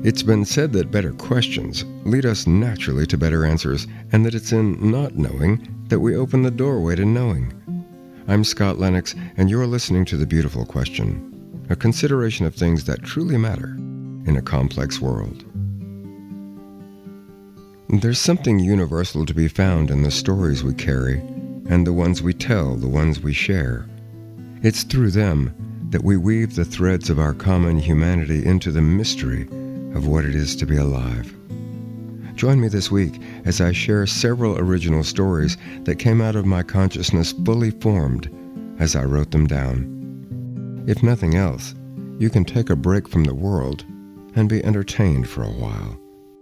It's been said that better questions lead us naturally to better answers, and that it's in not knowing that we open the doorway to knowing. I'm Scott Lennox, and you're listening to The Beautiful Question, a consideration of things that truly matter in a complex world. There's something universal to be found in the stories we carry and the ones we tell, the ones we share. It's through them that we weave the threads of our common humanity into the mystery of what it is to be alive. Join me this week as I share several original stories that came out of my consciousness fully formed as I wrote them down. If nothing else, you can take a break from the world and be entertained for a while.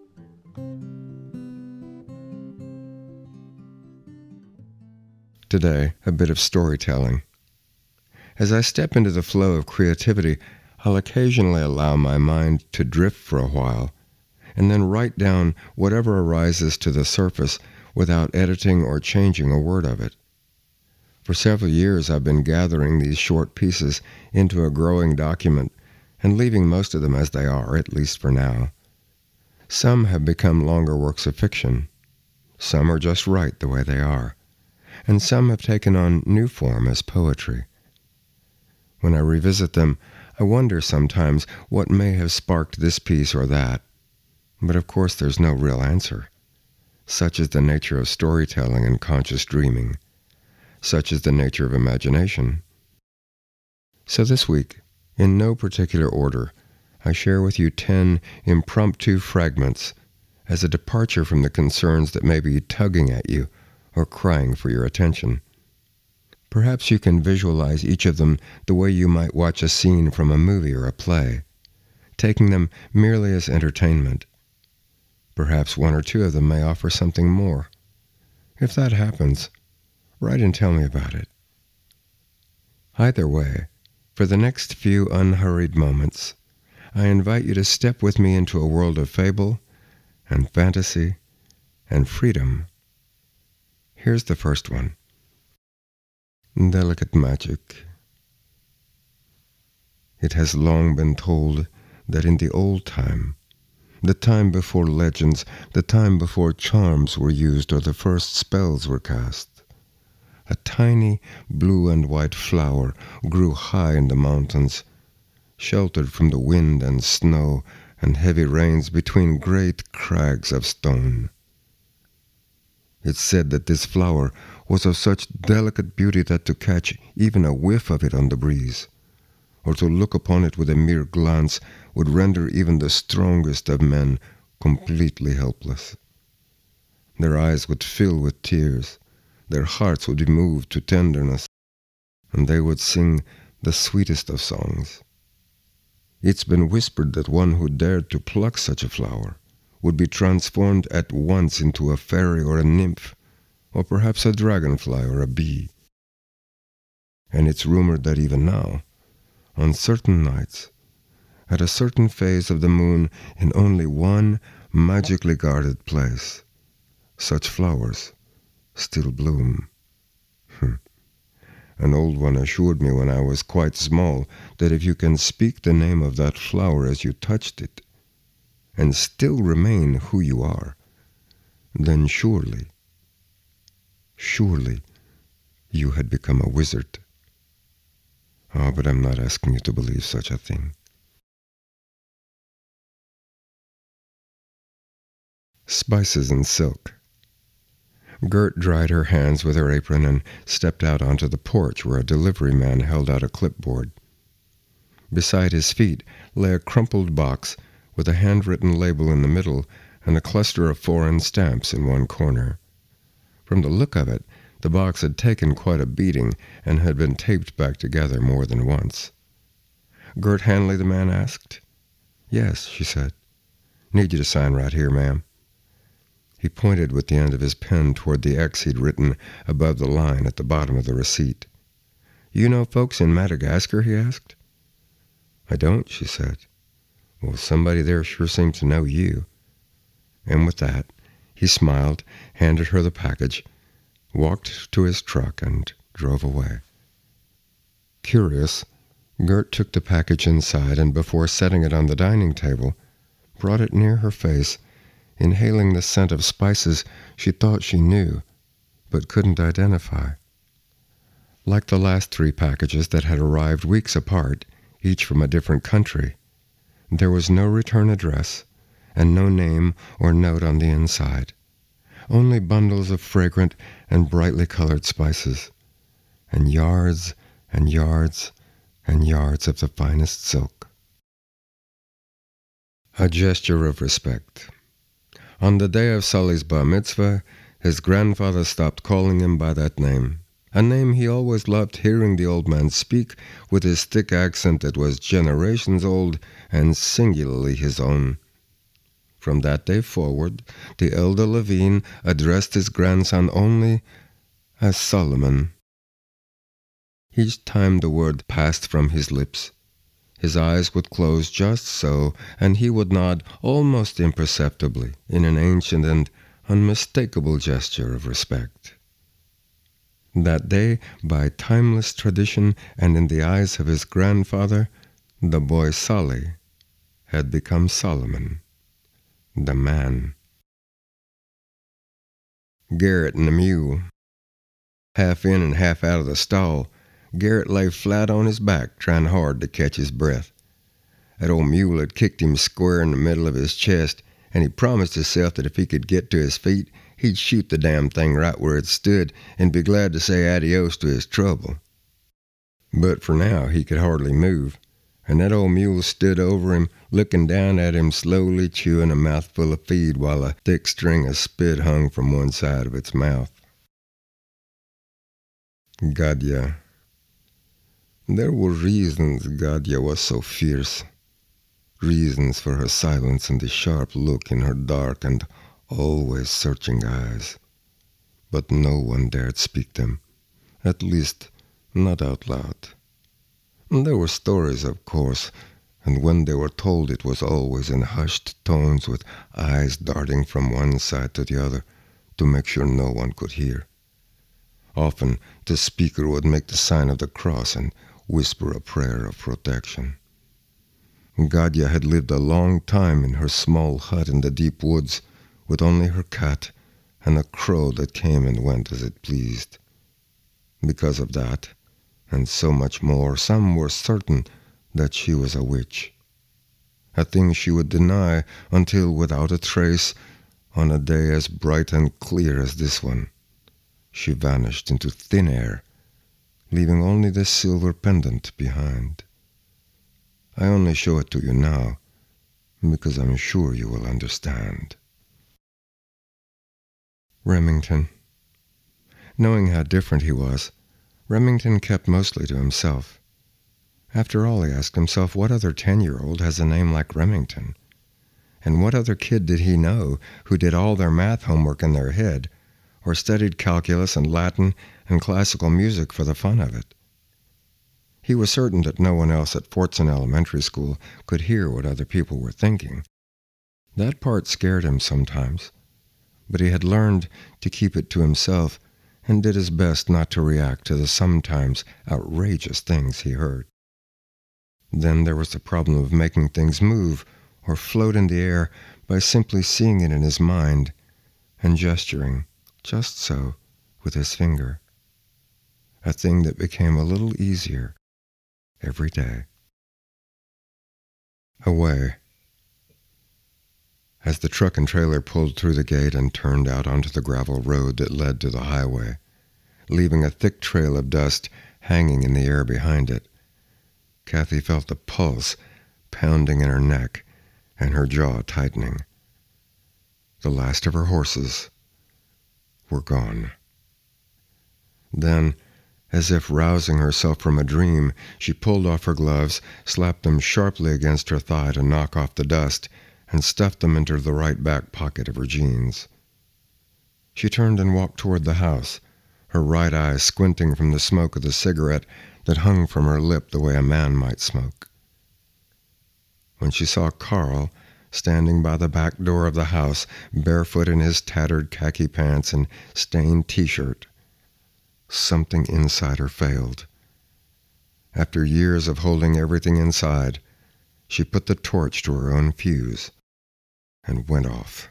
Today, a bit of storytelling. As I step into the flow of creativity, I'll occasionally allow my mind to drift for a while, and then write down whatever arises to the surface without editing or changing a word of it. For several years I've been gathering these short pieces into a growing document and leaving most of them as they are, at least for now. Some have become longer works of fiction. Some are just right the way they are. And some have taken on new form as poetry. When I revisit them, I wonder sometimes what may have sparked this piece or that. But of course there's no real answer. Such is the nature of storytelling and conscious dreaming. Such is the nature of imagination. So this week, in no particular order, I share with you 10 impromptu fragments as a departure from the concerns that may be tugging at you or crying for your attention. Perhaps you can visualize each of them the way you might watch a scene from a movie or a play, taking them merely as entertainment. Perhaps one or two of them may offer something more. If that happens, write and tell me about it. Either way, for the next few unhurried moments, I invite you to step with me into a world of fable and fantasy and freedom. Here's the first one. Delicate magic. It has long been told that in the old time, the time before legends, the time before charms were used or the first spells were cast, a tiny blue and white flower grew high in the mountains, sheltered from the wind and snow and heavy rains between great crags of stone. It's said that this flower was of such delicate beauty that to catch even a whiff of it on the breeze, or to look upon it with a mere glance, would render even the strongest of men completely helpless. Their eyes would fill with tears, their hearts would be moved to tenderness, and they would sing the sweetest of songs. It's been whispered that one who dared to pluck such a flower would be transformed at once into a fairy or a nymph, or perhaps a dragonfly or a bee. And it's rumored that even now, on certain nights, at a certain phase of the moon in only one magically guarded place, such flowers still bloom. An old one assured me when I was quite small that if you can speak the name of that flower as you touched it, and still remain who you are, then surely you had become a wizard. Oh, but I'm not asking you to believe such a thing. Spices and silk. Gert dried her hands with her apron and stepped out onto the porch where a delivery man held out a clipboard. Beside his feet lay a crumpled box with a handwritten label in the middle and a cluster of foreign stamps in one corner. From the look of it, the box had taken quite a beating and had been taped back together more than once. "Gert Hanley?" the man asked. "Yes," she said. "Need you to sign right here, ma'am." He pointed with the end of his pen toward the X he'd written above the line at the bottom of the receipt. "You know folks in Madagascar?" he asked. "I don't," she said. "Well, somebody there sure seemed to know you." And with that, he smiled, handed her the package, walked to his truck, and drove away. Curious, Gert took the package inside and before setting it on the dining table, brought it near her face, inhaling the scent of spices she thought she knew, but couldn't identify. Like the last 3 packages that had arrived weeks apart, each from a different country, there was no return address and no name or note on the inside, only bundles of fragrant and brightly colored spices, and yards and yards and yards of the finest silk. A gesture of respect. On the day of Sully's bar mitzvah, his grandfather stopped calling him by that name, a name he always loved hearing the old man speak with his thick accent that was generations old and singularly his own. From that day forward, the elder Levine addressed his grandson only as Solomon. Each time the word passed from his lips, his eyes would close just so, and he would nod almost imperceptibly in an ancient and unmistakable gesture of respect. That day, by timeless tradition and in the eyes of his grandfather, the boy Solly had become Solomon, the man. Garrett and the mule. Half in and half out of the stall, Garrett lay flat on his back, trying hard to catch his breath. That old mule had kicked him square in the middle of his chest, and he promised himself that if he could get to his feet, he'd shoot the damn thing right where it stood and be glad to say adios to his trouble. But for now, he could hardly move, and that old mule stood over him, looking down at him, slowly chewing a mouthful of feed while a thick string of spit hung from one side of its mouth. Gadya. There were reasons Gadya was so fierce. Reasons for her silence and the sharp look in her dark and always searching eyes. But no one dared speak them, at least not out loud. There were stories, of course, and when they were told it was always in hushed tones with eyes darting from one side to the other to make sure no one could hear. Often the speaker would make the sign of the cross and whisper a prayer of protection. Gadya had lived a long time in her small hut in the deep woods with only her cat and a crow that came and went as it pleased. Because of that, and so much more, some were certain that she was a witch, a thing she would deny until, without a trace, on a day as bright and clear as this one, she vanished into thin air, leaving only the silver pendant behind. I only show it to you now, because I'm sure you will understand. Remington. Knowing how different he was, Remington kept mostly to himself. After all, he asked himself, what other 10-year-old has a name like Remington? And what other kid did he know who did all their math homework in their head, or studied calculus and Latin and classical music for the fun of it? He was certain that no one else at Fortson Elementary School could hear what other people were thinking. That part scared him sometimes, but he had learned to keep it to himself and did his best not to react to the sometimes outrageous things he heard. Then there was the problem of making things move or float in the air by simply seeing it in his mind and gesturing, just so, with his finger. A thing that became a little easier every day. Away. As the truck and trailer pulled through the gate and turned out onto the gravel road that led to the highway, leaving a thick trail of dust hanging in the air behind it, Kathy felt the pulse pounding in her neck and her jaw tightening. The last of her horses were gone. Then, as if rousing herself from a dream, she pulled off her gloves, slapped them sharply against her thigh to knock off the dust, and stuffed them into the right back pocket of her jeans. She turned and walked toward the house, her right eye squinting from the smoke of the cigarette that hung from her lip the way a man might smoke. When she saw Carl standing by the back door of the house, barefoot in his tattered khaki pants and stained T-shirt, something inside her failed. After years of holding everything inside, she put the torch to her own fuse and went off.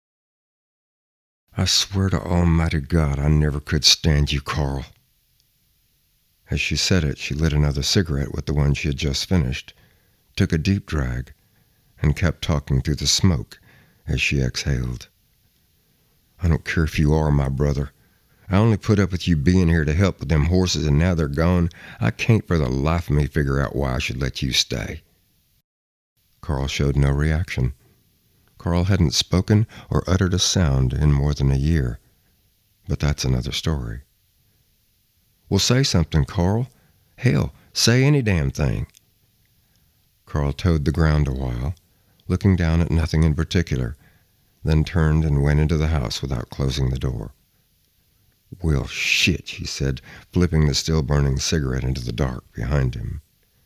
I swear to Almighty God, I never could stand you, Carl. As she said it, she lit another cigarette with the one she had just finished, took a deep drag, and kept talking through the smoke as she exhaled. I don't care if you are my brother. I only put up with you being here to help with them horses, and now they're gone. I can't for the life of me figure out why I should let you stay. Carl showed no reaction. Carl hadn't spoken or uttered a sound in more than a year. But that's another story. Well, say something, Carl. Hell, say any damn thing. Carl toed the ground a while, looking down at nothing in particular, then turned and went into the house without closing the door. Well, shit, he said, flipping the still-burning cigarette into the dark behind him.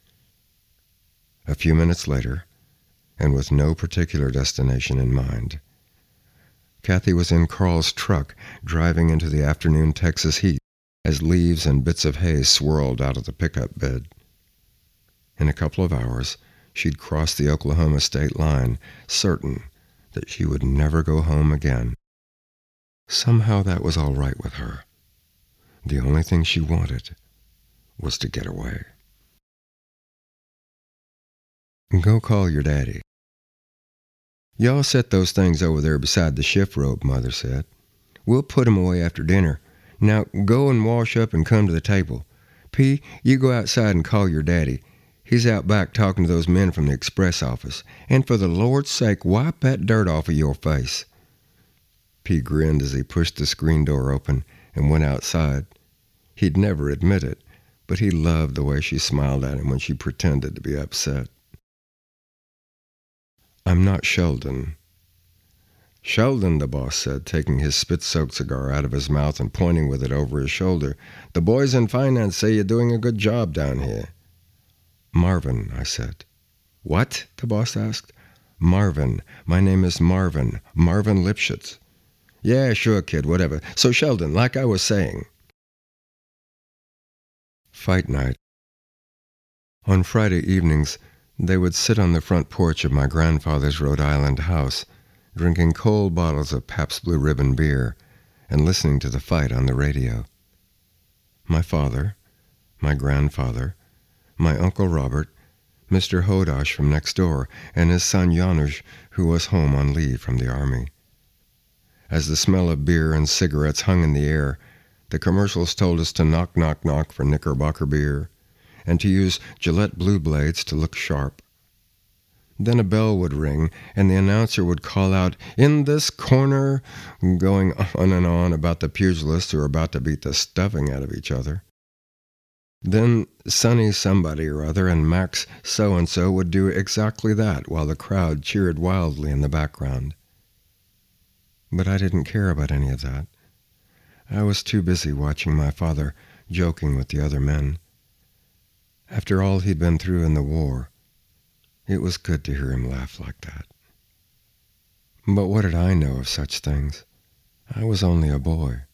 A few minutes later, and with no particular destination in mind, Kathy was in Carl's truck, driving into the afternoon Texas heat as leaves and bits of hay swirled out of the pickup bed. In a couple of hours, she'd crossed the Oklahoma state line, certain that she would never go home again. Somehow that was all right with her. The only thing she wanted was to get away. Go call your daddy. Y'all set those things over there beside the shift rope, Mother said. We'll put 'em away after dinner. Now go and wash up and come to the table. P, you go outside and call your daddy. He's out back talking to those men from the express office. And for the Lord's sake, wipe that dirt off of your face. P grinned as he pushed the screen door open and went outside. He'd never admit it, but he loved the way she smiled at him when she pretended to be upset. I'm not Sheldon. Sheldon, the boss said, taking his spit-soaked cigar out of his mouth and pointing with it over his shoulder. The boys in finance say you're doing a good job down here. Marvin, I said. What? The boss asked. Marvin. My name is Marvin. Marvin Lipschitz. Yeah, sure, kid, whatever. So, Sheldon, like I was saying. Fight night. On Friday evenings, they would sit on the front porch of my grandfather's Rhode Island house, drinking cold bottles of Pabst Blue Ribbon beer and listening to the fight on the radio. My father, my grandfather, my Uncle Robert, Mr. Hodosh from next door, and his son Janusz, who was home on leave from the army. As the smell of beer and cigarettes hung in the air, the commercials told us to knock, knock, knock for Knickerbocker beer, and to use Gillette Blue Blades to look sharp. Then a bell would ring, and the announcer would call out, "In this corner," going on and on about the pugilists who were about to beat the stuffing out of each other. Then Sonny somebody or other and Max so-and-so would do exactly that while the crowd cheered wildly in the background. But I didn't care about any of that. I was too busy watching my father joking with the other men. After all he'd been through in the war, it was good to hear him laugh like that. But what did I know of such things? I was only a boy.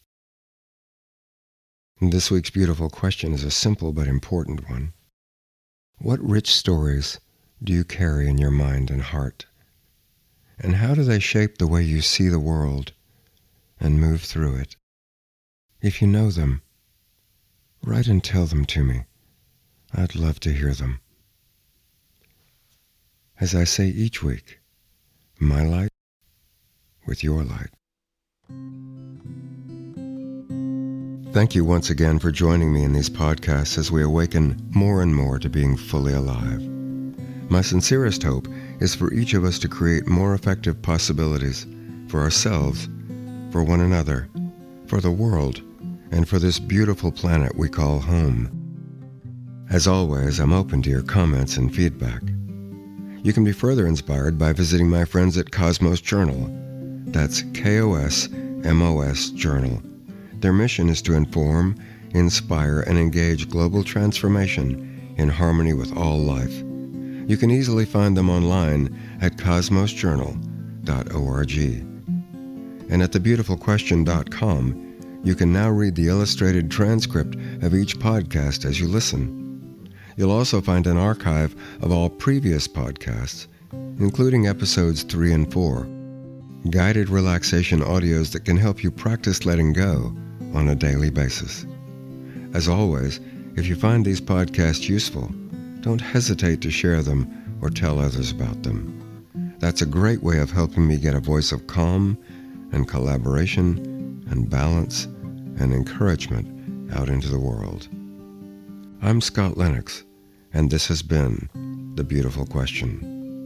This week's beautiful question is a simple but important one. What rich stories do you carry in your mind and heart? And how do they shape the way you see the world and move through it? If you know them, write and tell them to me. I'd love to hear them. As I say each week, my light with your light. Thank you once again for joining me in these podcasts as we awaken more and more to being fully alive. My sincerest hope is for each of us to create more effective possibilities for ourselves, for one another, for the world, and for this beautiful planet we call home. As always, I'm open to your comments and feedback. You can be further inspired by visiting my friends at Cosmos Journal. That's KOSMOS Journal. Their mission is to inform, inspire, and engage global transformation in harmony with all life. You can easily find them online at cosmosjournal.org. And at thebeautifulquestion.com, you can now read the illustrated transcript of each podcast as you listen. You'll also find an archive of all previous podcasts, including episodes 3 and 4, guided relaxation audios that can help you practice letting go on a daily basis. As always, if you find these podcasts useful, don't hesitate to share them or tell others about them. That's a great way of helping me get a voice of calm and collaboration and balance and encouragement out into the world. I'm Scott Lennox, and this has been The Beautiful Question.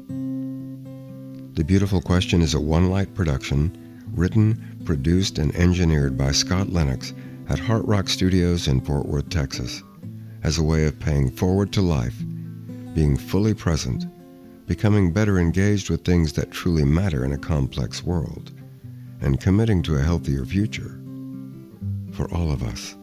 The Beautiful Question is a One Light production, written, produced, and engineered by Scott Lennox at Heart Rock Studios in Fort Worth, Texas, as a way of paying forward to life, being fully present, becoming better engaged with things that truly matter in a complex world, and committing to a healthier future for all of us.